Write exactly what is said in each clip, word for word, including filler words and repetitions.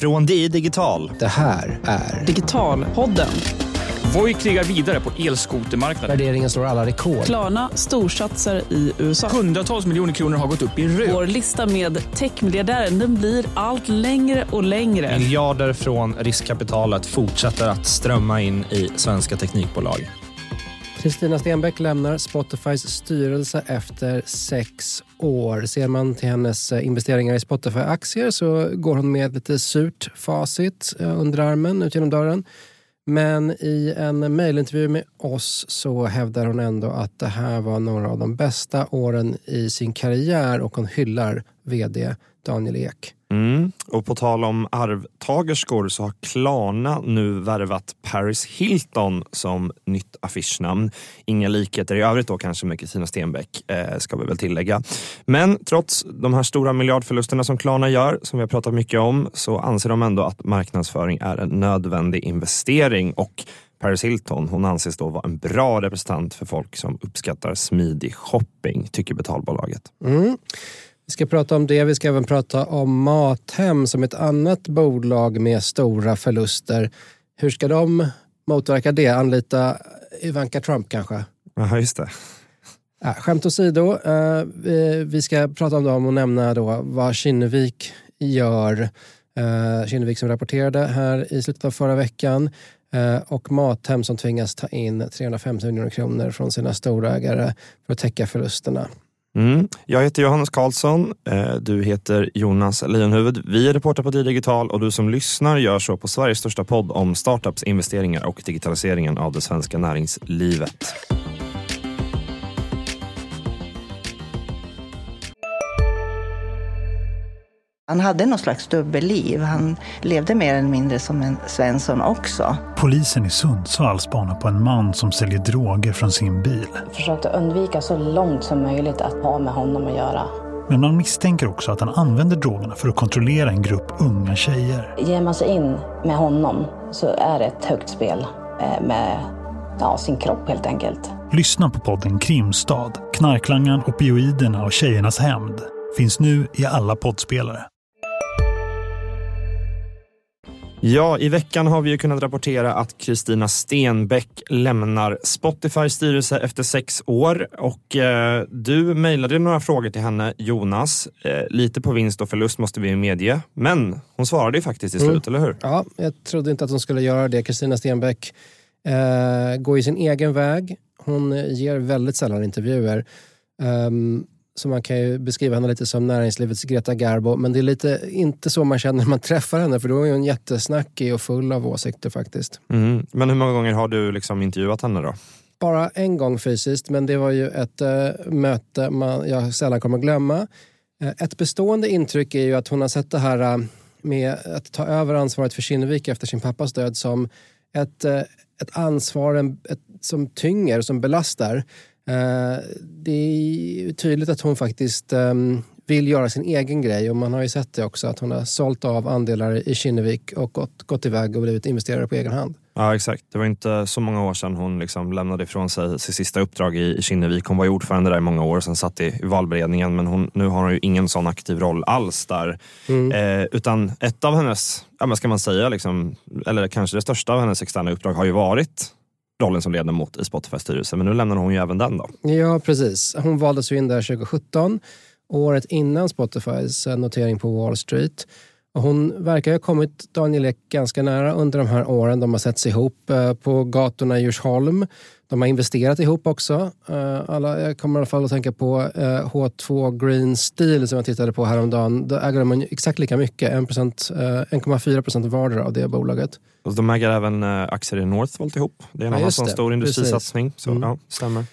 Från D I Digital. Det här är Digitalpodden. Voi krigar vidare på elskotermarknaden. Värderingen slår alla rekord. Klarna storsatsar i U S A. Hundratals miljoner kronor har gått upp i rök. Vår lista med techmiljardären, den blir allt längre och längre. Miljarder från riskkapitalet fortsätter att strömma in i svenska teknikbolag. Kristina Stenbeck lämnar Spotifys styrelse efter sex år. Ser man till hennes investeringar i Spotify-aktier så går hon med lite surt facit under armen ut genom dörren. Men i en mejlintervju med oss så hävdar hon ändå att det här var några av de bästa åren i sin karriär och hon hyllar vd Daniel Ek. Mm. Och på tal om arvtagerskor så har Klarna nu värvat Paris Hilton som nytt affischnamn. Inga likheter i övrigt då kanske med Kristina Stenbeck eh, ska vi väl tillägga. Men trots de här stora miljardförlusterna som Klarna gör, som vi har pratat mycket om, så anser de ändå att marknadsföring är en nödvändig investering och Paris Hilton, hon anses då vara en bra representant för folk som uppskattar smidig shopping, tycker betalbolaget. Mm. Vi ska prata om det. Vi ska även prata om Mathem som ett annat bolag med stora förluster. Hur ska de motverka det? Anlita Ivanka Trump kanske? Ja, just det. Ja, skämt åsido. Uh, vi, vi ska prata om dem och nämna då vad Kinnevik gör. Uh, Kinnevik som rapporterade här i slutet av förra veckan. Uh, och Mathem som tvingas ta in trehundrafemtio miljoner kronor från sina storägare för att täcka förlusterna. Mm. Jag heter Johannes Karlsson, du heter Jonas Leonhuvud. Vi är reporter på D I Digital och du som lyssnar gör så på Sveriges största podd om startups, investeringar och digitaliseringen av det svenska näringslivet. Han hade någon slags dubbelliv. Han levde mer eller mindre som en Svensson också. Polisen i Sundsvall spanar på en man som säljer droger från sin bil. Försökte undvika så långt som möjligt att ha med honom att göra. Men man misstänker också att han använder drogerna för att kontrollera en grupp unga tjejer. Ger man sig in med honom så är det ett högt spel med ja, sin kropp helt enkelt. Lyssna på podden Krimstad, Knarklangan, opioiderna och tjejernas hämnd. Finns nu i alla poddspelare. Ja, i veckan har vi ju kunnat rapportera att Kristina Stenbeck lämnar Spotifys styrelse efter sex år. Och eh, du mejlade några frågor till henne, Jonas. Eh, lite på vinst och förlust måste vi medge. Men hon svarade ju faktiskt i slut, mm. eller hur? Ja, jag trodde inte att hon skulle göra det. Kristina Stenbeck eh, går i sin egen väg. Hon ger väldigt sällan intervjuer. Um, Så man kan ju beskriva henne lite som näringslivets Greta Garbo. Men det är lite inte så man känner när man träffar henne. För då är hon jättesnackig och full av åsikter faktiskt. Mm. Men hur många gånger har du liksom intervjuat henne då? Bara en gång fysiskt. Men det var ju ett äh, möte man, jag sällan kommer glömma. Äh, ett bestående intryck är ju att hon har sett det här äh, med att ta över ansvaret för Kinnevik efter sin pappas död som ett, äh, ett ansvar en, ett, som tynger, som belastar. Uh, det är tydligt att hon faktiskt um, vill göra sin egen grej och man har ju sett det också att hon har sålt av andelar i Kinnevik och gått, gått iväg och blivit investerare på egen hand. Ja, exakt. Det var inte så många år sedan hon liksom lämnade ifrån sig sitt sista uppdrag i, i Kinnevik. Hon var ju ordförande där i många år, sen satt i, i valberedningen, men hon, nu har hon ju ingen sån aktiv roll alls där. Mm. Eh, utan ett av hennes, ja men ska man säga liksom, eller kanske det största av hennes externa uppdrag har ju varit rollen som ledamot i Spotifys styrelse, men nu lämnar hon ju även den då. Ja, precis. Hon valdes ju in där tjugosjutton, året innan Spotifys notering på Wall Street. Och hon verkar ha kommit Daniel Ek ganska nära under de här åren. De har setts ihop på gatorna i Djursholm. De har investerat ihop också. Alla, jag kommer i alla fall att tänka på H två Green Steel som jag tittade på häromdagen. Då äger de exakt lika mycket, en komma fyra procent vardera av det bolaget. Och de äger även aktier i Northvolt ihop. Det är en ja, annan sån stor industrisatsning. Så mm. ja, stämmer.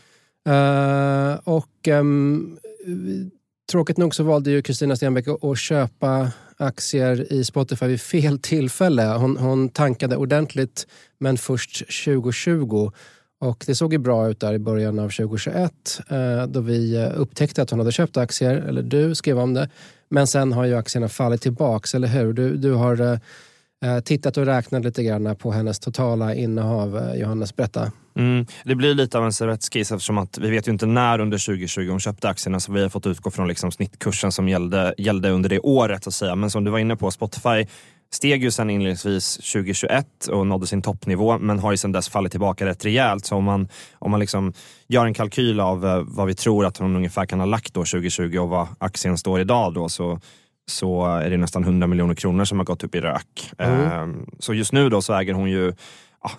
Uh, och um, tråkigt nog så valde ju Kristina Stenbeck att köpa aktier i Spotify vid fel tillfälle. Hon, hon tankade ordentligt, men först tjugohundratjugo. Och det såg ju bra ut där i början av tjugohundratjugoett eh, då vi upptäckte att hon hade köpt aktier, eller du skrev om det. Men sen har ju aktierna fallit tillbaks, eller hur? Du, du har eh, tittat och räknat lite grann på hennes totala innehav, eh, Johannes, berätta. Mm, det blir lite av en servettskiss eftersom att vi vet ju inte när under tjugohundratjugo hon köpte aktierna, så vi har fått utgå från liksom snittkursen som gällde, gällde under det året så att säga. Men som du var inne på, Spotify steg ju sen inledningsvis tjugohundratjugoett och nådde sin toppnivå, men har ju sedan dess fallit tillbaka rätt rejält. Så om man, om man liksom gör en kalkyl av uh, vad vi tror att hon ungefär kan ha lagt då tjugohundratjugo och vad aktien står idag då, så så är det nästan hundra miljoner kronor som har gått upp i rök. Mm. Uh, så just nu då så äger hon ju ja,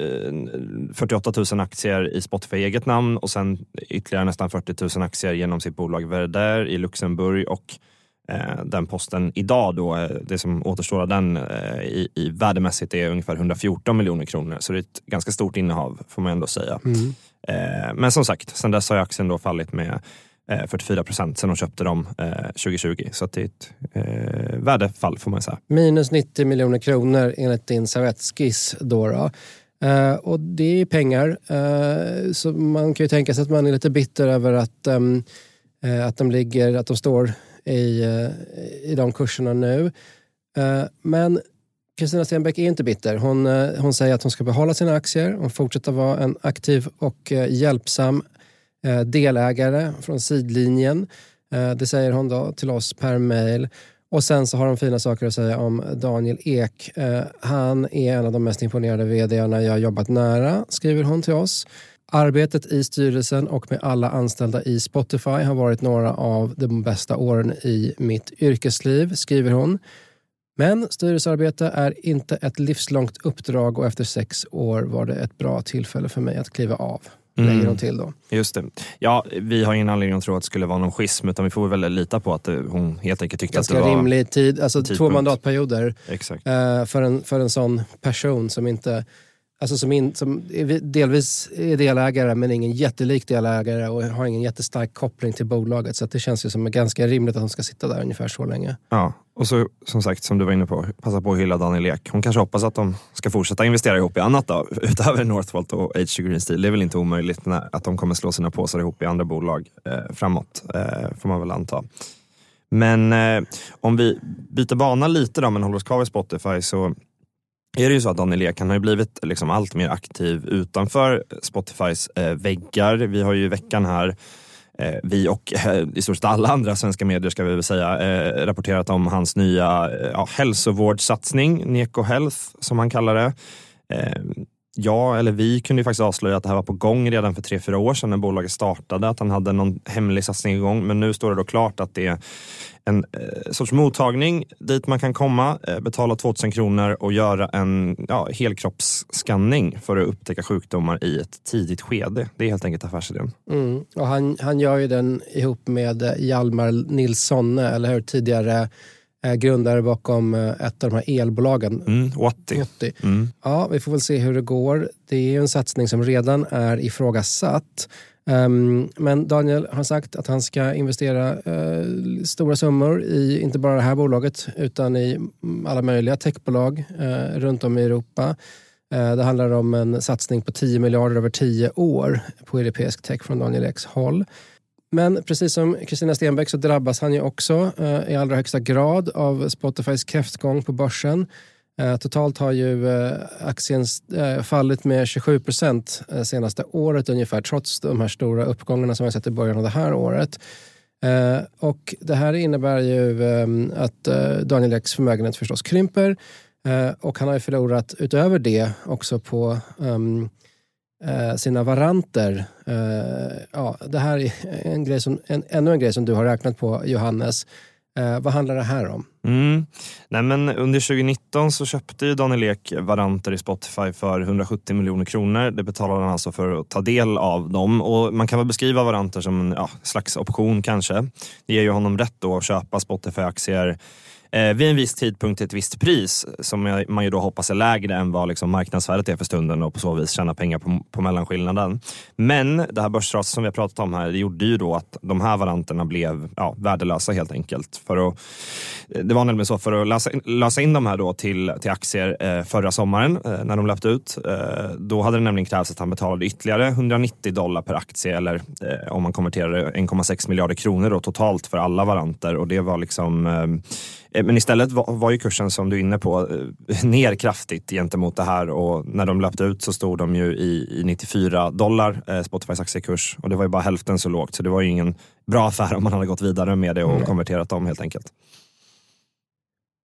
fyrtioåtta tusen aktier i Spotify i eget namn och sen ytterligare nästan fyrtio tusen aktier genom sitt bolag Verder i Luxemburg, och eh, den posten idag då, det som återstår av den eh, i, i värdemässigt är ungefär hundrafjorton miljoner kronor, så det är ett ganska stort innehav får man ändå säga. Mm. Eh, men som sagt, sen dess har aktien då fallit med eh, fyrtiofyra procent sen de köpte dem eh, tjugohundratjugo, så det är ett eh, värdefall får man säga. Minus nittio miljoner kronor enligt din servettskiss då då. Uh, och det är pengar, uh, så man kan ju tänka sig att man är lite bitter över att, um, uh, att de ligger, att de står i, uh, i de kurserna nu. Uh, men Kristina Stenbeck är inte bitter. Hon, uh, hon säger att hon ska behålla sina aktier och fortsätta vara en aktiv och uh, hjälpsam uh, delägare från sidlinjen. Uh, det säger hon då till oss per mail. Och sen så har de fina saker att säga om Daniel Ek. Eh, han är en av de mest imponerade vdarna jag har jobbat nära, skriver hon till oss. Arbetet i styrelsen och med alla anställda i Spotify har varit några av de bästa åren i mitt yrkesliv, skriver hon. Men styrelsearbete är inte ett livslångt uppdrag och efter sex år var det ett bra tillfälle för mig att kliva av. Lägger Mm. hon till då. Just det. Ja, vi har ingen anledning att tro att det skulle vara någon schism, utan vi får väl lita på att hon helt enkelt tyckte Ganska att det var rimlig tid, alltså tidpunkt. två mandatperioder. Exakt. Uh, för, en, för en sån person som inte, alltså som, in, som är delvis är delägare men ingen jättelik delägare och har ingen jättestark koppling till bolaget, så att det känns ju som ganska rimligt att hon ska sitta där ungefär så länge. Ja, och så som sagt, som du var inne på, passa på att hylla Daniel Ek. Hon kanske hoppas att de ska fortsätta investera ihop i annat då, utöver Northvolt och H two Green Steel. Det är väl inte omöjligt när, att de kommer slå sina påsar ihop i andra bolag eh, framåt, eh, får man väl anta. Men eh, om vi byter bana lite då, men håller oss kvar vid Spotify, så är det ju så att Daniel Ek, han har ju blivit liksom allt mer aktiv utanför Spotifys eh, väggar. Vi har ju i veckan här, eh, vi och eh, i stort sett alla andra svenska medier ska vi väl säga, eh, rapporterat om hans nya eh, ja, hälsovårdssatsning, Neko Health som han kallar det. Eh, ja, eller vi kunde ju faktiskt avslöja att det här var på gång redan för tre, fyra år sedan när bolaget startade, att han hade någon hemlig satsning igång, men nu står det då klart att det är en eh, sorts mottagning dit man kan komma, eh, betala tvåtusen kronor och göra en ja, helkroppsskanning för att upptäcka sjukdomar i ett tidigt skede. Det är helt enkelt affärsidén. Mm. Och han, han gör ju den ihop med Hjalmar Nilsson, eller hur, tidigare eh, grundare bakom eh, ett av de här elbolagen. Mm, åttio. Mm. Ja, vi får väl se hur det går. Det är ju en satsning som redan är ifrågasatt. Um, men Daniel har sagt att han ska investera uh, stora summor i inte bara det här bolaget utan i alla möjliga techbolag uh, runt om i Europa. Uh, det handlar om en satsning på tio miljarder över tio år på europeisk tech från Daniel Eks håll. Men precis som Kristina Stenbeck så drabbas han ju också uh, i allra högsta grad av Spotifys kräftgång på börsen. Uh, totalt har ju uh, aktien uh, fallit med tjugosju procent uh, senaste året ungefär, trots de här stora uppgångarna som vi har sett i början av det här året. Uh, och det här innebär ju um, att uh, Daniel Eks förmögenhet förstås krymper, uh, och han har ju förlorat utöver det också på um, uh, sina varanter. Uh, ja, det här är en grej som, en, ännu en grej som du har räknat på, Johannes. Uh, vad handlar det här om? Mm. Nej, men under tjugonitton så köpte ju Daniel Ek varanter i Spotify för hundrasjuttio miljoner kronor. Det betalade han alltså för att ta del av dem. Och man kan väl beskriva varanter som en ja, slags option kanske. Det ger ju honom rätt då att köpa Spotify-aktier eh, vid en viss tidpunkt till ett visst pris som man ju då hoppas är lägre än vad liksom marknadsvärdet är för stunden och på så vis tjäna pengar på, på mellanskillnaden. Men det här börsraset som vi har pratat om här, det gjorde ju då att de här varanterna blev ja, värdelösa helt enkelt. För att, det var nämligen så, för att lösa, lösa in de här då till, till aktier eh, förra sommaren eh, när de löpte ut, eh, då hade det nämligen krävts att han betalade ytterligare hundranittio dollar per aktie, eller eh, om man konverterar en komma sex miljarder kronor då, totalt för alla varanter, och det var liksom eh, men istället var, var ju kursen som du är inne på ner kraftigt gentemot det här, och när de löpte ut så stod de ju i, i nittiofyra dollar eh, Spotifys aktiekurs, och det var ju bara hälften så lågt, så det var ju ingen bra affär om man hade gått vidare med det och mm. konverterat dem helt enkelt.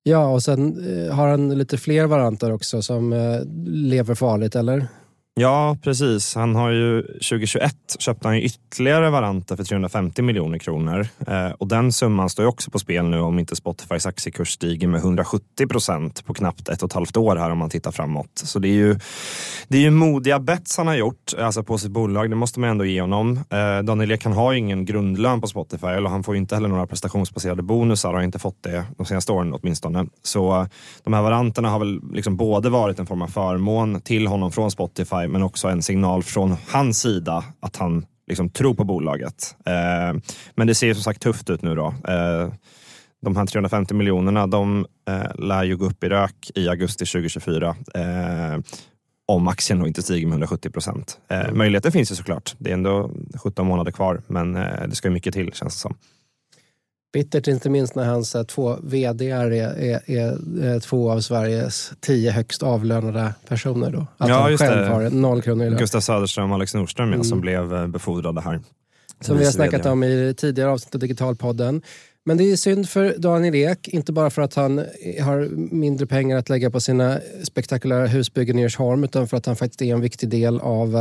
Ja, och sen eh, har han lite fler varianter också som eh, lever farligt, eller? Ja, precis. Han har ju tjugohundratjugoett köpte han ju ytterligare varianter för trehundrafemtio miljoner kronor. Eh, och den summan står ju också på spel nu om inte Spotifys aktiekurs stiger med hundrasjuttio procent på knappt ett och ett halvt år här om man tittar framåt. Så det är ju, det är ju modiga bets han har gjort alltså på sitt bolag, det måste man ändå ge honom. Eh, Daniel Ek, han har ju ingen grundlön på Spotify, eller han får ju inte heller några prestationsbaserade bonusar, har inte fått det de senaste åren åtminstone. Så de här varianterna har väl liksom både varit en form av förmån till honom från Spotify, men också en signal från hans sida att han liksom tror på bolaget. Eh, men det ser som sagt tufft ut nu då. Eh, de här trehundrafemtio miljonerna, de eh, lär ju gå upp i rök i augusti tjugohundratjugofyra eh, om aktien då inte stiger med hundrasjuttio procent. Eh, mm. Möjligheten finns ju såklart. Det är ändå sjutton månader kvar, men eh, det ska ju mycket till, känns det som. Bittert inte minst när hans två vd:ar är, är, är, är två av Sveriges tio högst avlönade personer då. Att ja, han just själv det. har noll kronor i lön. Gustav Söderström och Alex Nordström mm. ja, som blev befordrade här. Som vi har snackat om i tidigare avsnitt av Digitalpodden. Men det är synd för Daniel Ek, inte bara för att han har mindre pengar att lägga på sina spektakulära husbyggen i Djursholm, utan för att han faktiskt är en viktig del av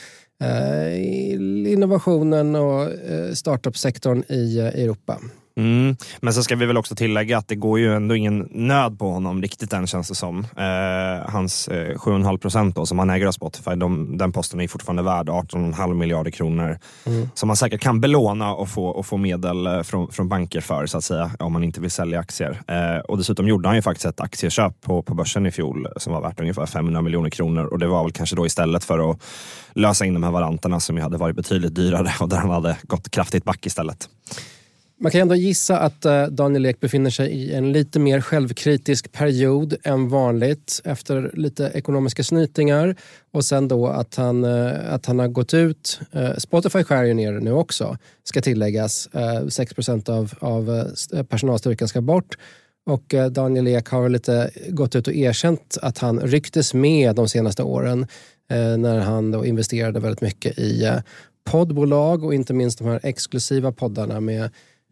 eh, innovationen och eh, startup-sektorn i eh, Europa. Mm. Men så ska vi väl också tillägga att det går ju ändå ingen nöd på honom riktigt än, känns det som. Eh, hans eh, sju komma fem procent då, som han äger av Spotify, de, den posten är fortfarande värd arton komma fem miljarder kronor. Mm. Som man säkert kan belåna och få, och få medel från, från banker för, så att säga, om man inte vill sälja aktier. Eh, och dessutom gjorde han ju faktiskt ett aktieköp på, på börsen i fjol som var värt ungefär femhundra miljoner kronor. Och det var väl kanske då istället för att lösa in de här varianterna som ju hade varit betydligt dyrare och där han hade gått kraftigt back istället. Man kan ändå gissa att Daniel Ek befinner sig i en lite mer självkritisk period än vanligt efter lite ekonomiska snytingar, och sen då att han, att han har gått ut. Spotify skär ju ner nu också, ska tilläggas. sex procent av, av personalstyrkan ska bort, och Daniel Ek har lite gått ut och erkänt att han rycktes med de senaste åren när han då investerade väldigt mycket i poddbolag och inte minst de här exklusiva poddarna med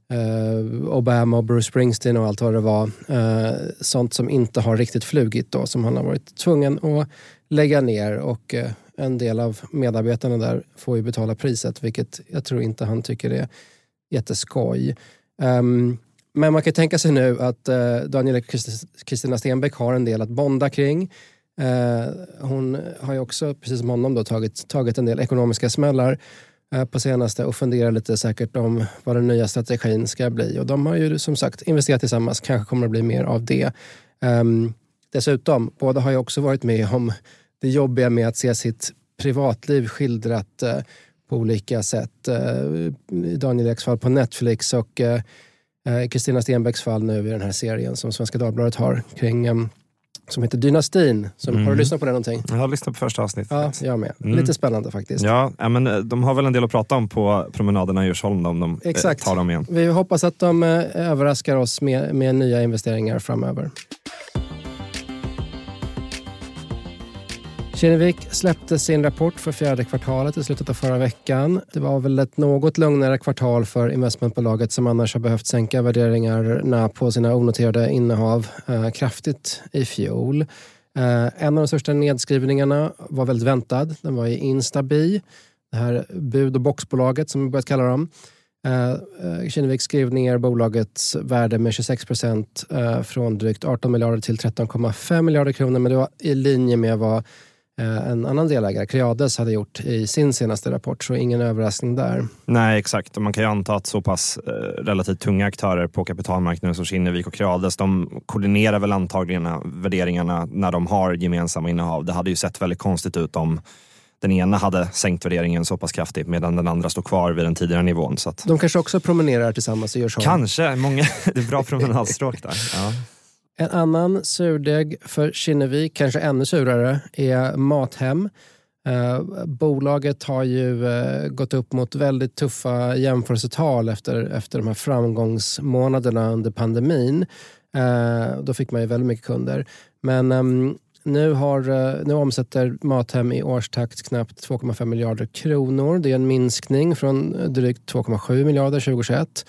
Uh, Obama och Bruce Springsteen och allt vad det var. Uh, sånt som inte har riktigt flugit då, som han har varit tvungen att lägga ner, och uh, en del av medarbetarna där får ju betala priset, vilket jag tror inte han tycker är jätteskoj. Um, men man kan tänka sig nu att uh, Daniel Kristina Stenbeck har en del att bonda kring. Uh, hon har ju också, precis som honom då, tagit, tagit en del ekonomiska smällar på senaste och funderar lite säkert om vad den nya strategin ska bli. Och de har ju som sagt investerat tillsammans, kanske kommer det bli mer av det. Um, dessutom, båda har ju också varit med om det jobbiga med att se sitt privatliv skildrat uh, på olika sätt. Uh, Daniel Eks fall på Netflix och Kristina uh, Stenbecks fall nu i den här serien som Svenska Dagbladet har kring um, som heter Dynastin. Som, mm. Har du lyssnat på det någonting? Jag har lyssnat på första avsnittet. Ja, jag med. Mm. Lite spännande faktiskt. Ja, men de har väl en del att prata om på promenaderna i Djursholm om de Exakt. tar dem igen. Vi hoppas att de överraskar oss med, med nya investeringar framöver. Kinnevik släppte sin rapport för fjärde kvartalet i slutet av förra veckan. Det var väl ett något lugnare kvartal för investmentbolaget som annars har behövt sänka värderingarna på sina onoterade innehav eh, kraftigt i fjol. Eh, en av de största nedskrivningarna var väldigt väntad. Den var i Instabi, det här bud- och boxbolaget som vi börjat kalla dem. Eh, Kinnevik skrev ner bolagets värde med tjugosex procent eh, från drygt arton miljarder till tretton komma fem miljarder kronor, men det var i linje med vad en annan delägare, Creades, hade gjort i sin senaste rapport, så ingen överraskning där. Nej, exakt. Och man kan ju anta att så pass eh, relativt tunga aktörer på kapitalmarknaden som Kinnevik och Creades, de koordinerar väl antagligen värderingarna när de har gemensamma innehav. Det hade ju sett väldigt konstigt ut om den ena hade sänkt värderingen så pass kraftigt medan den andra står kvar vid den tidigare nivån. Så att... De kanske också promenerar tillsammans i Djursholm. Kanske, många, det är bra promenadstråk där. Ja. En annan surdeg för Kinnevik, kanske ännu surare, är Mathem. Eh, bolaget har ju eh, gått upp mot väldigt tuffa jämförelsetal efter, efter de här framgångsmånaderna under pandemin. Eh, då fick man ju väldigt mycket kunder. Men eh, nu, har, eh, nu omsätter Mathem i årstakt knappt två komma fem miljarder kronor. Det är en minskning från drygt två komma sju miljarder tjugohundratjugoett.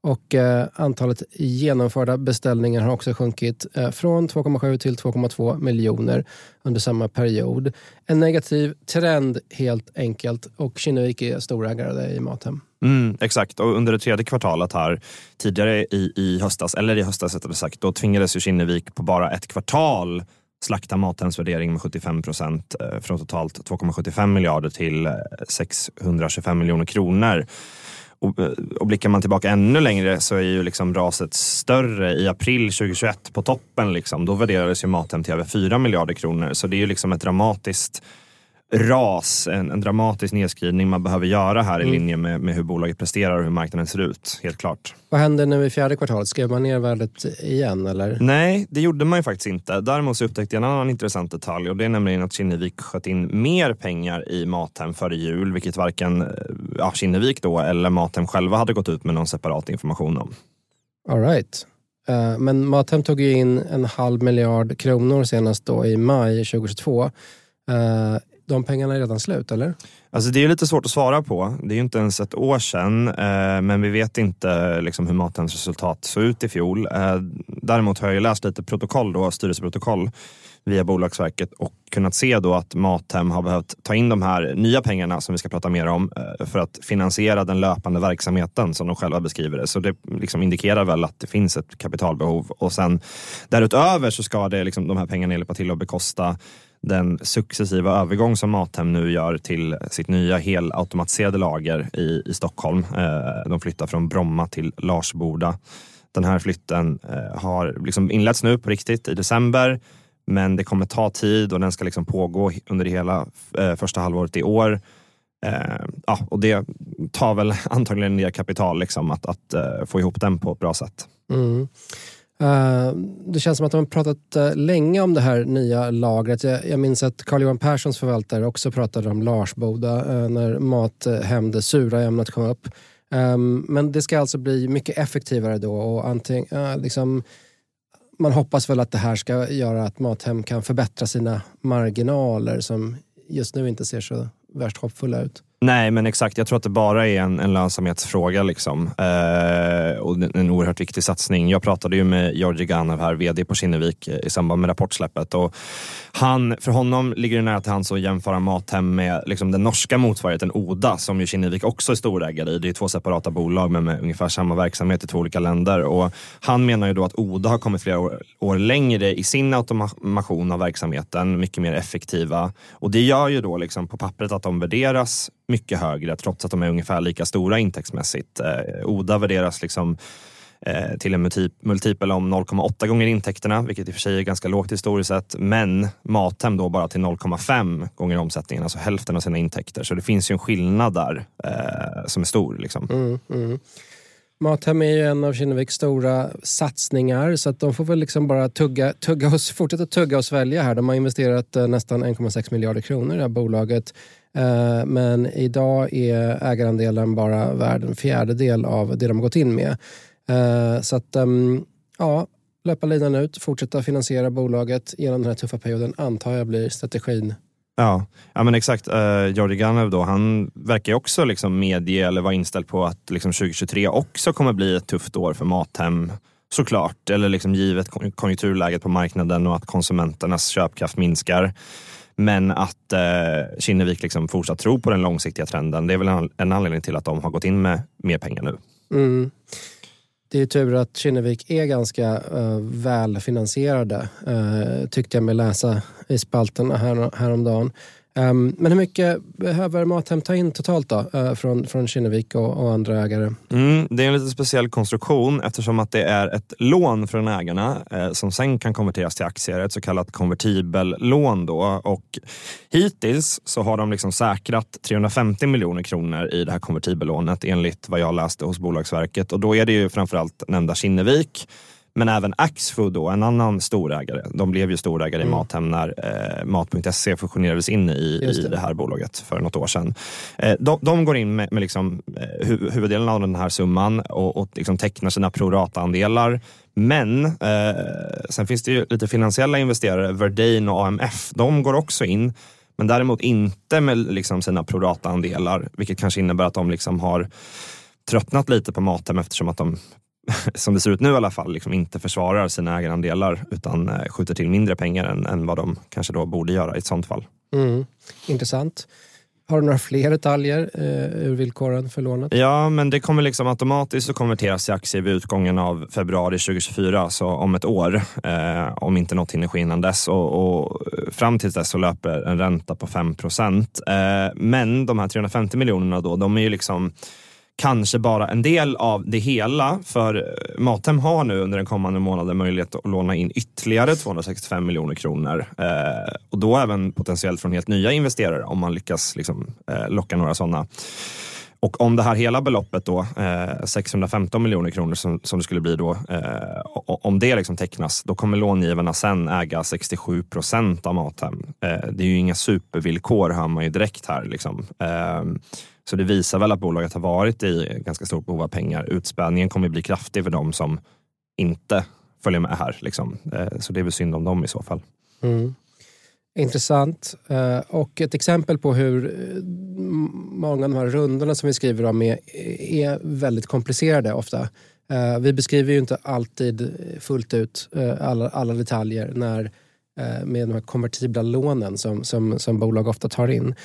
Och eh, antalet genomförda beställningar har också sjunkit eh, från två komma sju till två komma två miljoner under samma period. En negativ trend helt enkelt, och Kinnevik är storägare i Mathem. Mm, exakt, och under det tredje kvartalet här tidigare i, i höstas, eller i höstas rättare sagt, då tvingades ju Kinnevik på bara ett kvartal slakta Mathems värdering med sjuttiofem procent eh, från totalt två komma sjuttiofem miljarder till sexhundratjugofem miljoner kronor. Och, och blickar man tillbaka ännu längre så är ju liksom raset större. I april tjugohundratjugoett på toppen liksom, då värderades ju Mathem till över fyra miljarder kronor. Så det är ju liksom ett dramatiskt ras, en, en dramatisk nedskrivning man behöver göra här mm. i linje med, med hur bolaget presterar och hur marknaden ser ut, helt klart. Vad händer nu i fjärde kvartalet? Skrev man ner värdet igen eller? Nej, det gjorde man ju faktiskt inte. Däremot så upptäckte jag en annan intressant detalj, och det är nämligen att Kinnevik sköt in mer pengar i Mathem före jul, vilket varken ja, Kinnevik då eller Mathem själva hade gått ut med någon separat information om. All right. Uh, men Mathem tog ju in en halv miljard kronor senast då i maj tjugohundratjugotvå. Uh, De pengarna är redan slut, eller? Alltså det är lite svårt att svara på. Det är ju inte ens ett år sedan, eh, men vi vet inte liksom, hur Mathems resultat såg ut i fjol. Eh, däremot har jag ju läst lite protokoll då, styrelseprotokoll via Bolagsverket, och kunnat se då att Mathem har behövt ta in de här nya pengarna som vi ska prata mer om eh, för att finansiera den löpande verksamheten som de själva beskriver det. Så det liksom indikerar väl att det finns ett kapitalbehov, och sen därutöver så ska det liksom, de här pengarna hjälpa till att bekosta den successiva övergång som Mathem nu gör till sitt nya helautomatiserade lager i, i Stockholm. Eh, de flyttar från Bromma till Larsboda. Den här flytten eh, har liksom inletts nu på riktigt i december, men det kommer ta tid och den ska liksom pågå under hela eh, första halvåret i år. Eh, ja, och det tar väl antagligen ner kapital liksom, att, att eh, få ihop den på ett bra sätt. Mm. Uh, det känns som att de har pratat uh, länge om det här nya lagret. Jag, jag minns att Carl-Johan Perssons förvaltare också pratade om Larsboda uh, när Mathem, det sura ämnet kom upp. Um, men det ska alltså bli mycket effektivare då, och antingen, uh, liksom, man hoppas väl att det här ska göra att Mathem kan förbättra sina marginaler som just nu inte ser så värst hoppfulla ut. Nej, men exakt. Jag tror att det bara är en, en lönsamhetsfråga liksom. Eh, och en, en oerhört viktig satsning. Jag pratade ju med Georgi Ganev här, vd på Kinnevik, i samband med rapportsläppet. Och han, för honom ligger det nära till hands att jämföra Mathem med liksom, den norska motsvarigheten Oda, som ju Kinnevik också är storägare i. Det är två separata bolag men med ungefär samma verksamhet i två olika länder. Och han menar ju då att Oda har kommit flera år, år längre i sin automation av verksamheten, mycket mer effektiva. Och det gör ju då liksom på pappret att de värderas mycket högre, trots att de är ungefär lika stora intäktsmässigt. Eh, Oda värderas liksom eh, till en multipel om noll komma åtta gånger intäkterna, vilket i och för sig är ganska lågt historiskt sett, men Mathem då bara till noll komma fem gånger omsättningen, alltså hälften av sina intäkter. Så det finns ju en skillnad där eh, som är stor liksom. Mm, mm. Mathem är ju en av Kinneviks stora satsningar, så att de får väl liksom bara tugga, tugga oss, fortsätta tugga och svälja här. De har investerat eh, nästan en komma sex miljarder kronor i det här bolaget. Uh, men idag är ägarandelen bara värd en fjärdedel av det de har gått in med. Uh, så att, um, ja, löpa linan ut, fortsätta finansiera bolaget genom den här tuffa perioden, antar jag blir strategin. Ja, ja men exakt. Uh, Georgi Ganev då, han verkar ju också liksom medge eller vara inställd på att liksom tjugohundratjugotre också kommer bli ett tufft år för Mathem, såklart. Eller liksom givet konjunkturläget på marknaden och att konsumenternas köpkraft minskar. Men att eh, Kinnevik liksom fortsatt tror på den långsiktiga trenden, det är väl en, en anledning till att de har gått in med mer pengar nu. Mm. Det är ju tur att Kinnevik är ganska uh, välfinansierade, uh, tyckte jag mig läsa i spalterna här, häromdagen. Um, men hur mycket behöver Mathem ta in totalt då, uh, från, från Kinnevik och, och andra ägare? Mm, det är en lite speciell konstruktion eftersom att det är ett lån från ägarna eh, som sen kan konverteras till aktier, ett så kallat konvertibellån då. Och hittills så har de liksom säkrat trehundrafemtio miljoner kronor i det här konvertibellånet enligt vad jag läste hos Bolagsverket. Och då är det ju framförallt nämnda Kinnevik, men även Axfood då, en annan storägare. De blev ju storägare mm. i Mathem när eh, mat punkt se fusionerades in i det. i det här bolaget för något år sedan. Eh, de, de går in med, med liksom, eh, hu- huvuddelen av den här summan och, och liksom tecknar sina prorata-andelar. Men eh, sen finns det ju lite finansiella investerare, Verdane och A M F. De går också in, men däremot inte med liksom sina prorata-andelar, vilket kanske innebär att de liksom har tröttnat lite på Mathem eftersom att de, som det ser ut nu i alla fall, liksom inte försvarar sina ägarandelar utan eh, skjuter till mindre pengar än, än vad de kanske då borde göra i ett sånt fall. Mm. Intressant. Har du några fler detaljer eh, ur villkoren för lånet? Ja, men det kommer liksom automatiskt att konverteras till aktier vid utgången av februari tjugohundratjugofyra, så om ett år, eh, om inte något hinner ske innan dess. Och, och fram till dess så löper en ränta på fem procent. Eh, men de här trehundrafemtio miljonerna då, de är ju liksom kanske bara en del av det hela, för Mathem har nu under den kommande månaden möjlighet att låna in ytterligare tvåhundrasextiofem miljoner kronor. Eh, och då även potentiellt från helt nya investerare om man lyckas liksom, eh, locka några sådana. Och om det här hela beloppet då, eh, sexhundrafemton miljoner kronor som, som det skulle bli då, eh, om det liksom tecknas, då kommer långivarna sen äga sextiosju procent av Mathem. Eh, det är ju inga supervillkor, hör man ju direkt här liksom. Eh, Så det visar väl att bolaget har varit i ganska stort behov av pengar. Utspädningen kommer att bli kraftig för dem som inte följer med här. Liksom. Så det är väl synd om dem i så fall. Mm. Intressant. Och ett exempel på hur många av de här rundorna som vi skriver om är, är väldigt komplicerade ofta. Vi beskriver ju inte alltid fullt ut alla, alla detaljer när, med de här konvertibla lånen som, som, som bolag ofta tar in.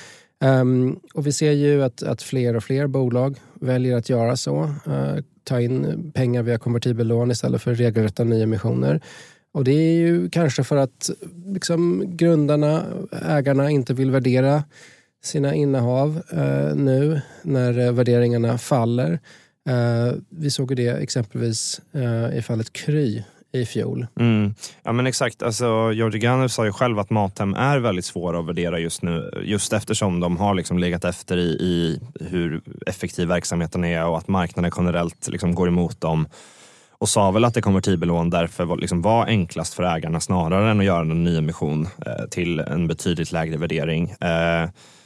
Um, och vi ser ju att, att fler och fler bolag väljer att göra så. Uh, ta in pengar via konvertibellån istället för regelrätta nyemissioner. Och det är ju kanske för att liksom, grundarna, ägarna inte vill värdera sina innehav uh, nu när uh, värderingarna faller. Uh, vi såg ju det exempelvis uh, i fallet Kry i fjol. Mm. Ja men exakt, alltså Georgi Ganev sa ju själv att Mathem är väldigt svåra att värdera just nu, just eftersom de har liksom legat efter i, i hur effektiv verksamheten är och att marknaden generellt liksom går emot dem, och sa väl att det konvertibellån därför var, liksom var enklast för ägarna snarare än att göra en ny emission eh, till en betydligt lägre värdering. Eh,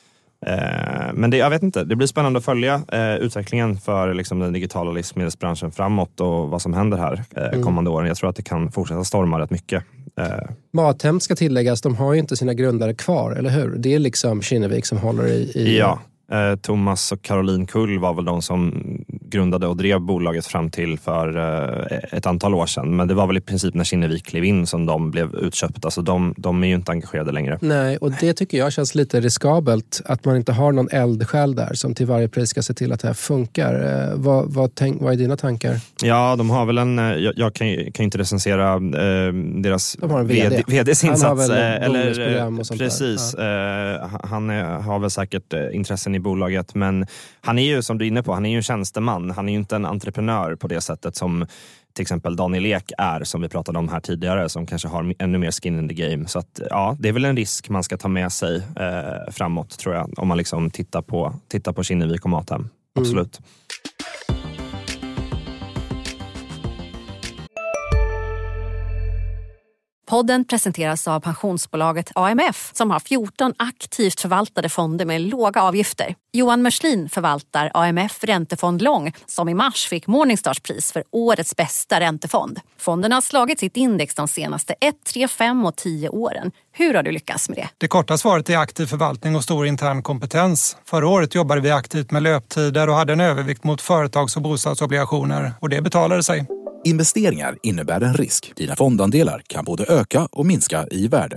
Men det, jag vet inte, det blir spännande att följa eh, utvecklingen för liksom, den digitala livsmedelsbranschen framåt och vad som händer här eh, kommande åren. Jag tror att det kan fortsätta storma rätt mycket. Eh. Mathem ska tilläggas, de har ju inte sina grundare kvar, eller hur? Det är liksom Kinnevik som håller i... i... Ja, eh, Thomas och Caroline Kull var väl de som grundade och drev bolaget fram till för eh, ett antal år sedan. Men det var väl i princip när Kinnevik klev in som de blev utköpta. Så de, de är ju inte engagerade längre. Nej, och det tycker jag känns lite riskabelt. Att man inte har någon eldsjäl där som till varje pris ska se till att det här funkar. Eh, vad, vad, tänk, vad är dina tankar? Ja, de har väl en... Jag, jag kan, kan inte recensera eh, deras de har en V D. V D:s insats. Han har väl eh, eller, och sånt precis. Där. Ja. Eh, han är, har väl säkert eh, intressen i bolaget. Men han är ju, som du är inne på, han är ju en tjänsteman. Han är ju inte en entreprenör på det sättet som till exempel Daniel Ek är, som vi pratade om här tidigare, som kanske har ännu mer skin in the game. Så att, ja, det är väl en risk man ska ta med sig eh, framåt, tror jag, om man liksom tittar på, tittar på Kinnevik och Mathem. Absolut. Mm. Podden presenteras av pensionsbolaget A M F som har fjorton aktivt förvaltade fonder med låga avgifter. Johan Mörslin förvaltar A M F Räntefond Lång som i mars fick Morningstarspris för årets bästa räntefond. Fonden har slagit sitt index de senaste ett, tre, fem och tio åren. Hur har du lyckats med det? Det korta svaret är aktiv förvaltning och stor intern kompetens. Förra året jobbade vi aktivt med löptider och hade en övervikt mot företags- och bostadsobligationer. Och det betalade sig. Investeringar innebär en risk. Dina fondandelar kan både öka och minska i värde.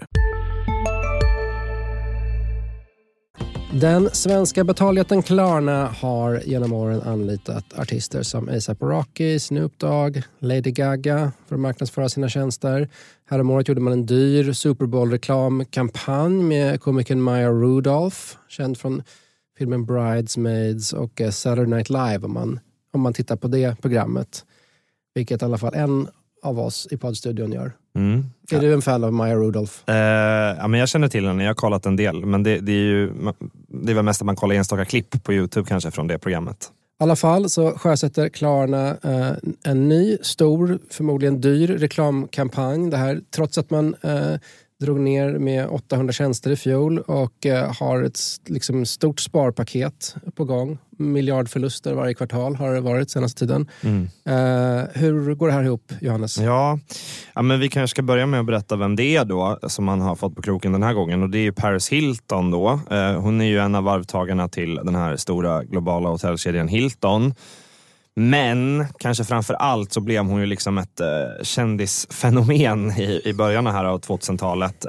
Den svenska betaljätten Klarna har genom åren anlitat artister som A$AP Rocky, Snoop Dogg, Lady Gaga för att marknadsföra sina tjänster. Häromåret gjorde man en dyr Super Bowl-reklamkampanj med komikern Maya Rudolph, känd från filmen Bridesmaids och Saturday Night Live om man, om man tittar på det programmet. Vilket i alla fall en av oss i poddstudion gör. Mm. Är ja. du en fan av Maya Rudolph? Uh, ja, men jag känner till henne, jag har kollat en del. Men det, det är ju det är väl mest att man kollar enstaka klipp på YouTube kanske från det programmet. I alla fall så sjösätter Klarna uh, en ny, stor, förmodligen dyr reklamkampanj. Det här trots att man uh, drog ner med åttahundra tjänster i fjol och uh, har ett liksom, stort sparpaket på gång. Miljardförluster varje kvartal har det varit senaste tiden. Mm. Uh, hur går det här ihop, Johannes? Ja, ja, men vi kanske ska börja med att berätta vem det är då som man har fått på kroken den här gången. Och det är ju Paris Hilton då. Uh, hon är ju en av arvtagarna till den här stora globala hotellkedjan Hilton. Men kanske framför allt så blev hon ju liksom ett eh, kändisfenomen i, i början här av tvåtusentalet.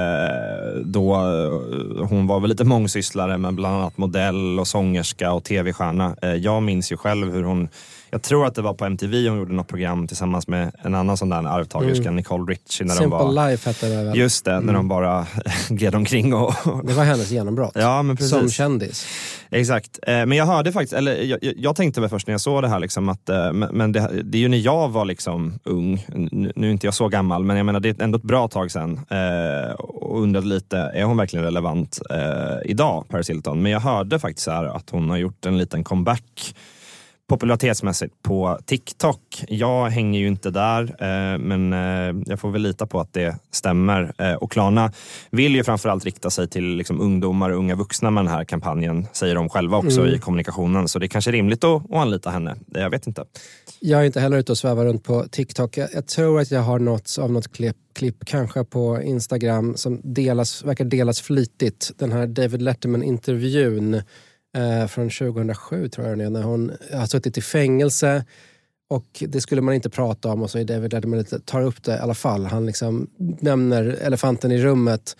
Eh, då eh, hon var väl lite mångsysslare med bland annat modell och sångerska och tv-stjärna. Eh, jag minns ju själv hur hon, jag tror att det var på M T V hon gjorde något program tillsammans med en annan sån där arvtagerska, mm. Nicole Richie. När Simple de var, Life hette det väl? Just det, mm. när de bara gled omkring. Och, det var hennes genombrott. Ja, men precis. Som kändis. Exakt, eh, men jag hörde faktiskt, eller jag, jag tänkte väl först när jag såg det här liksom att, eh, men det, det är ju när jag var liksom ung, nu, nu är inte jag så gammal, men jag menar det är ändå ett bra tag sedan eh, och undrade lite, är hon verkligen relevant eh, idag, Paris Hilton? Men jag hörde faktiskt här att hon har gjort en liten comeback popularitetsmässigt på TikTok. Jag hänger ju inte där, eh, men eh, jag får väl lita på att det stämmer. Eh, och Klarna vill ju framförallt rikta sig till liksom, ungdomar och unga vuxna med den här kampanjen, säger de själva också mm. i kommunikationen. Så det är kanske rimligt att, att anlita henne. Jag vet inte. Jag är inte heller ute och svävar runt på TikTok. Jag, jag tror att jag har något av något klipp, klipp kanske på Instagram som delas, verkar delas flitigt. Den här David Letterman-intervjun Eh, från tjugohundrasju tror jag det är, när hon har suttit i fängelse och det skulle man inte prata om, och så är David Letterman lite, tar upp det i alla fall. Han liksom nämner elefanten i rummet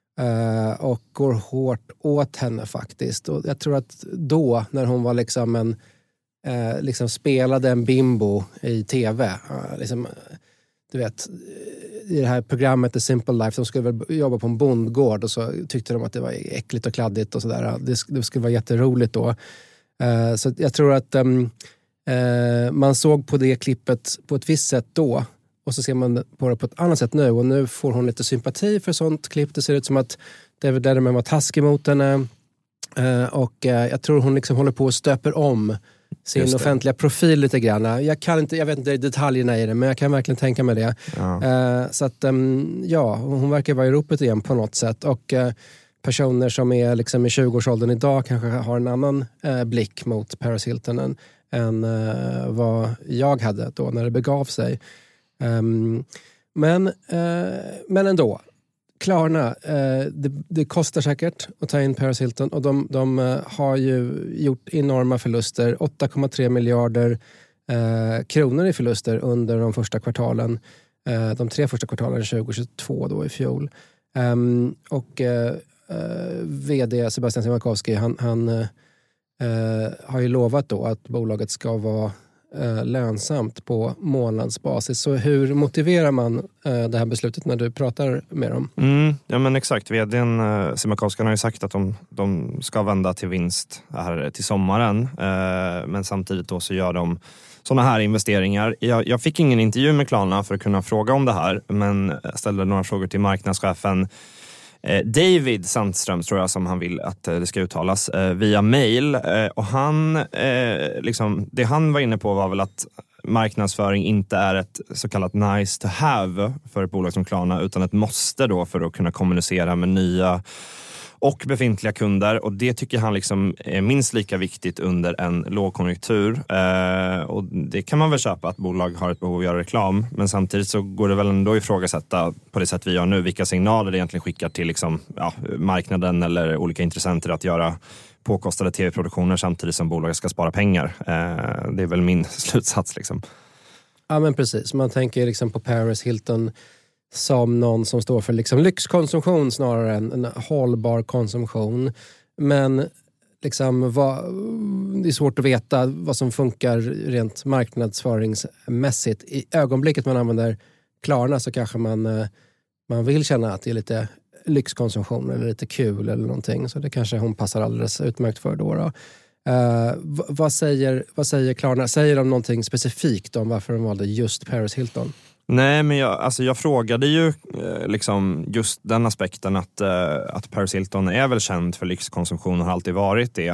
eh, och går hårt åt henne faktiskt. Och jag tror att då, när hon var liksom en eh, liksom spelade en bimbo i tv, eh, liksom, du vet, i det här programmet The Simple Life, de skulle väl jobba på en bondgård och så tyckte de att det var äckligt och kladdigt och sådär. Det, det skulle vara jätteroligt då. Uh, så jag tror att um, uh, man såg på det klippet på ett visst sätt då, och så ser man på det på ett annat sätt nu, och nu får hon lite sympati för sånt klipp. Det ser ut som att David Letterman var taskig mot henne, uh, och uh, jag tror hon liksom håller på att stöper om sin offentliga profil lite grann. Jag kan inte, jag vet inte detaljerna i det, men jag kan verkligen tänka mig det. Ja. Uh, så att, um, ja, hon verkar vara i ropet igen på något sätt. Och uh, personer som är liksom i tjugoårsåldern idag kanske har en annan uh, blick mot Paris Hilton än, än uh, vad jag hade då när det begav sig. Um, men, uh, men ändå. Klarna, eh, det, det kostar säkert att ta in Paris Hilton, och de, de eh, har ju gjort enorma förluster, åtta komma tre miljarder eh, kronor i förluster under de första kvartalen, eh, de tre första kvartalen tjugohundratjugotvå då i fjol. Um, och eh, eh, vd Sebastian Siemiatkowski, han, han eh, har ju lovat då att bolaget ska vara eh, lönsamt på månadsbasis. Så hur motiverar man eh, det här beslutet när du pratar med dem? Mm, ja men exakt, vdn eh, Siemiatkowski har ju sagt att de, de ska vända till vinst här till sommaren, eh, men samtidigt då så gör de sådana här investeringar. Jag, jag fick ingen intervju med Klarna för att kunna fråga om det här, men ställde några frågor till marknadschefen David Sandström, tror jag som han vill att det ska uttalas, via mail. Och han, liksom, det han var inne på var väl att marknadsföring inte är ett så kallat nice to have för ett bolag som Klarna, utan ett måste då för att kunna kommunicera med nya och befintliga kunder, och det tycker han liksom är minst lika viktigt under en lågkonjunktur. Eh, och det kan man väl köpa, att bolag har ett behov av att göra reklam, men samtidigt så går det väl ändå ifrågasätta på det sätt vi gör nu, vilka signaler det egentligen skickar till liksom, ja, marknaden eller olika intressenter att göra påkostade tv-produktioner samtidigt som bolaget ska spara pengar. Eh, det är väl min slutsats liksom. Ja men precis, man tänker liksom på Paris Hilton som någon som står för liksom lyxkonsumtion snarare än en hållbar konsumtion. Men liksom vad, det är svårt att veta vad som funkar rent marknadsföringsmässigt. I ögonblicket man använder Klarna så kanske man, man vill känna att det är lite lyxkonsumtion eller lite kul eller någonting. Så det kanske hon passar alldeles utmärkt för då. då. Uh, vad, säger, vad säger Klarna? Säger de någonting specifikt om varför de valde just Paris Hilton? Nej, men jag, alltså jag frågade ju eh, liksom just den aspekten att, eh, att Paris Hilton är väl känd för lyxkonsumtion och har alltid varit det.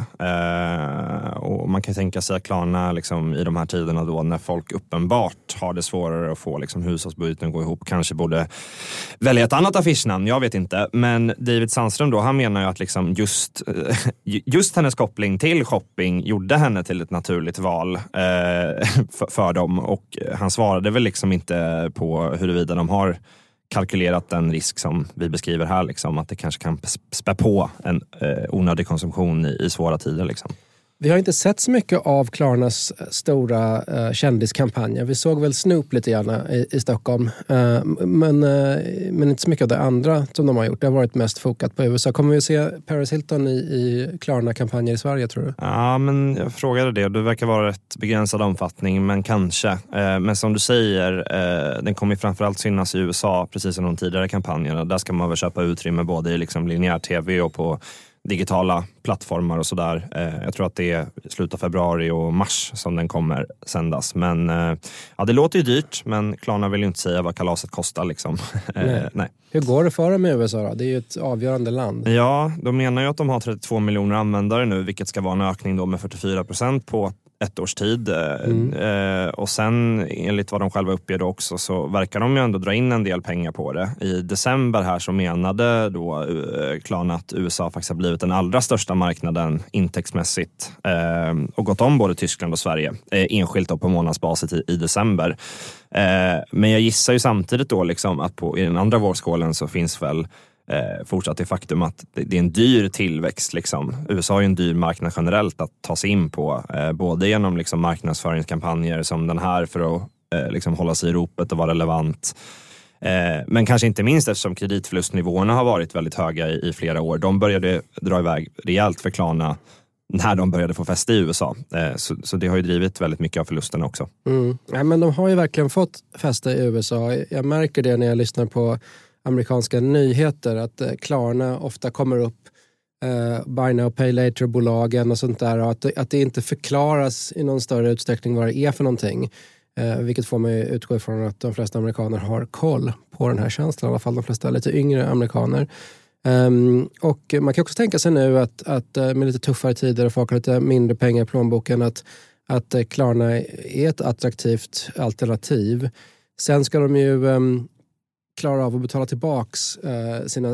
Eh, och man kan tänka sig att Klarna liksom, i de här tiderna då när folk uppenbart har det svårare att få liksom, hushållsbudgeten att gå ihop, kanske borde välja ett annat affischnamn, jag vet inte. Men David Sandström då, han menar ju att liksom just, eh, just hennes koppling till shopping gjorde henne till ett naturligt val eh, för, för dem, och han svarade väl liksom inte på huruvida de har kalkylerat den risk som vi beskriver här, liksom, att det kanske kan spä på en eh, onödig konsumtion i, i svåra tider. Liksom. Vi har inte sett så mycket av Klarnas stora uh, kändiskampanjer. Vi såg väl Snoop lite grann i, i Stockholm. Uh, men, uh, men inte så mycket av det andra som de har gjort. Det har varit mest fokat på U S A. Kommer vi att se Paris Hilton i, i Klarna-kampanjer i Sverige, tror du? Ja, men jag frågade det. Det verkar vara ett begränsad omfattning, men kanske. Uh, men som du säger, uh, den kommer framförallt synas i U S A, precis som de tidigare kampanjerna. Där ska man väl köpa utrymme både i liksom linjär tv och på digitala plattformar och sådär. Eh, jag tror att det är slutet av februari och mars som den kommer sändas. Men eh, ja, det låter ju dyrt, men Klarna vill ju inte säga vad kalaset kostar liksom. Nej. Nej. Hur går det för dem i U S A då? Det är ju ett avgörande land. Ja, de menar ju att de har trettiotvå miljoner användare nu, vilket ska vara en ökning då med fyrtiofyra procent på ett års tid. Mm. Eh, och sen enligt vad de själva uppger då också, så verkar de ju ändå dra in en del pengar på det. I december här så menade då eh, Klarna att U S A faktiskt har blivit den allra största marknaden intäktsmässigt eh, och gått om både Tyskland och Sverige eh, enskilt då på månadsbasis i, i december. Eh, men jag gissar ju samtidigt då liksom att på, i den andra vågskålen så finns väl Eh, fortsatt det faktum att det, det är en dyr tillväxt liksom. U S A är ju en dyr marknad generellt att ta sig in på, eh, både genom liksom marknadsföringskampanjer som den här för att eh, liksom hålla sig i ropet och vara relevant, eh, men kanske inte minst eftersom kreditförlustnivåerna har varit väldigt höga i, i flera år. De började dra iväg rejält för Klarna när de började få fäste i U S A. Eh, så, så det har ju drivit väldigt mycket av förlusten också. Mm. Ja, men de har ju verkligen fått fäste i U S A. Jag märker det när jag lyssnar på amerikanska nyheter, att eh, Klarna ofta kommer upp eh, buy now pay later-bolagen och sånt där, och att, att det inte förklaras i någon större utsträckning vad det är för någonting. Eh, vilket får mig utgå ifrån att de flesta amerikaner har koll på den här tjänsten, i alla fall de flesta lite yngre amerikaner. Um, och man kan också tänka sig nu att, att med lite tuffare tider och folk har lite mindre pengar i plånboken, att, att Klarna är ett attraktivt alternativ. Sen ska de ju um, klara av att betala tillbaks uh, sina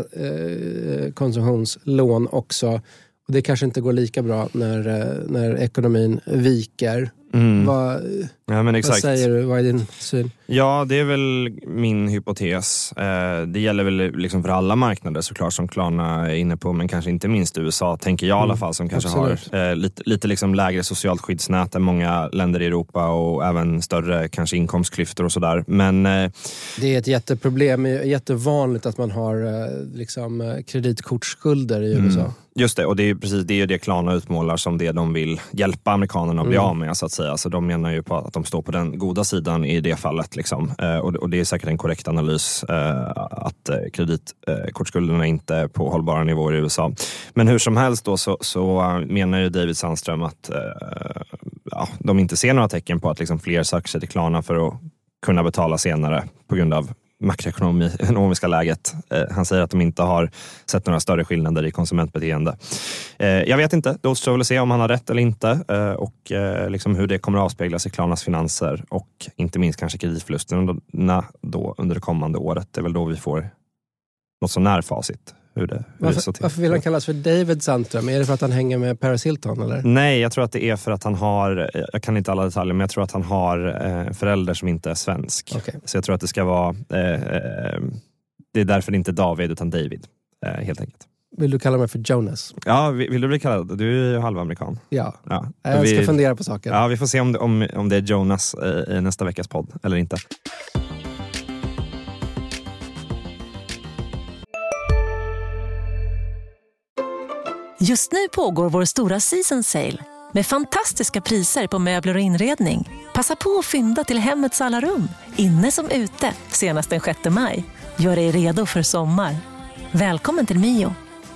uh, konsumtionslån också. Och det kanske inte går lika bra när, uh, när ekonomin viker. Mm. Vad, ja, men exakt. vad säger du? Vad är din syn? Ja, det är väl min hypotes. Eh, det gäller väl liksom för alla marknader såklart som Klarna är inne på, men kanske inte minst U S A, tänker jag i alla fall, som kanske Absolut. har eh, lite, lite liksom lägre socialt skyddsnät än många länder i Europa och även större kanske inkomstklyftor och sådär. Men eh, det är ett jätteproblem, det är jättevanligt att man har eh, liksom kreditkortsskulder i U S A. Mm. Just det, och det är precis det, är det Klarna utmålar som det de vill hjälpa amerikanerna att bli mm. av med, så att säga. Så de menar ju på att de står på den goda sidan i det fallet. Liksom. Eh, och, och det är säkert en korrekt analys eh, att eh, kreditkortsskulderna eh, inte är på hållbara nivåer i U S A. Men hur som helst då så, så uh, menar ju David Sandström att uh, ja, de inte ser några tecken på att liksom, fler söker sig till Klarna för att kunna betala senare på grund av makroekonomiska läget. Eh, han säger att de inte har sett några större skillnader i konsumentbeteende. Eh, jag vet inte, då ska vi se om han har rätt eller inte eh, och eh, liksom hur det kommer att avspeglas i Klarnas finanser och inte minst kanske kreditförlusterna då under det kommande året. Det är väl då vi får något så när facit. Hur det, hur varför, det varför vill han kallas för David Sandström? Är det för att han hänger med Paris Hilton eller? Nej, jag tror att det är för att han har, jag kan inte alla detaljer, men jag tror att han har eh, förälder som inte är svensk. Okay. Så jag tror att det ska vara, eh, eh, det är därför det inte är David utan David, eh, helt enkelt. Vill du kalla mig för Jonas? Ja, vill, vill du bli kallad? Du är ju halvamerikan. Ja, ja. jag vi, ska fundera på saken. Ja, vi får se om det, om, om det är Jonas eh, i nästa veckas podd eller inte. Just nu pågår vår stora season sale med fantastiska priser på möbler och inredning. Passa på att fynda till hemmets alla rum, inne som ute, senast den sjätte maj. Gör dig redo för sommar. Välkommen till Mio.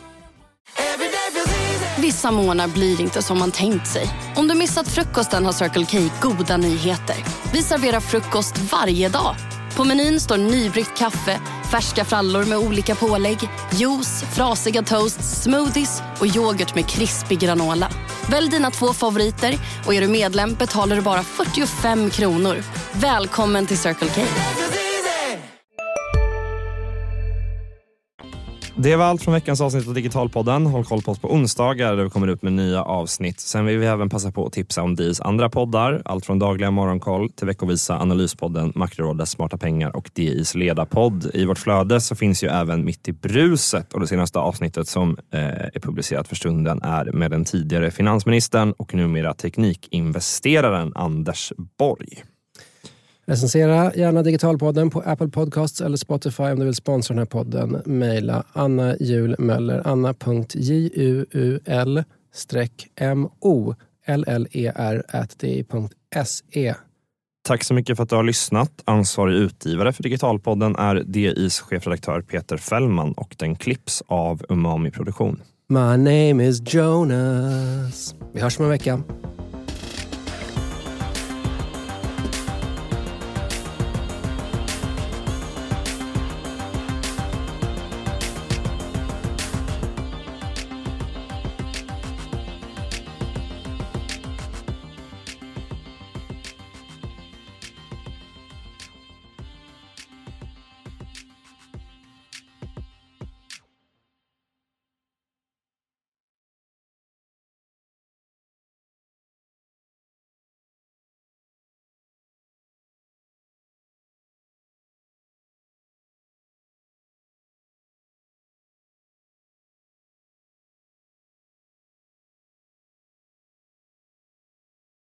Vissa månader blir inte som man tänkt sig. Om du missat frukosten har Circle K goda nyheter. Vi serverar frukost varje dag. På menyn står nybryggt kaffe, färska frallor med olika pålägg, juice, frasiga toasts, smoothies och yoghurt med krispig granola. Välj dina två favoriter och är du medlem betalar du bara fyrtiofem kronor. Välkommen till Circle K. Det var allt från veckans avsnitt av Digitalpodden. Håll koll på oss på onsdagar där vi kommer ut med nya avsnitt. Sen vill vi även passa på att tipsa om D I:s andra poddar. Allt från dagliga morgonkoll till veckovisa analyspodden Makrorådets smarta pengar och D I:s ledarpodd. I vårt flöde så finns ju även Mitt i bruset, och det senaste avsnittet som eh, är publicerat för stunden är med den tidigare finansministern och numera teknikinvesteraren Anders Borg. Recensera gärna Digitalpodden på Apple Podcasts eller Spotify om du vill sponsra den här podden. Maila Anna Julmöller, anna punkt juul mo ller at di punkt se. Tack så mycket för att du har lyssnat. Ansvarig utgivare för Digitalpodden är D I:s chefredaktör Peter Fällman och den klipps av Umami Produktion. My name is Jonas. Vi hörs om en vecka.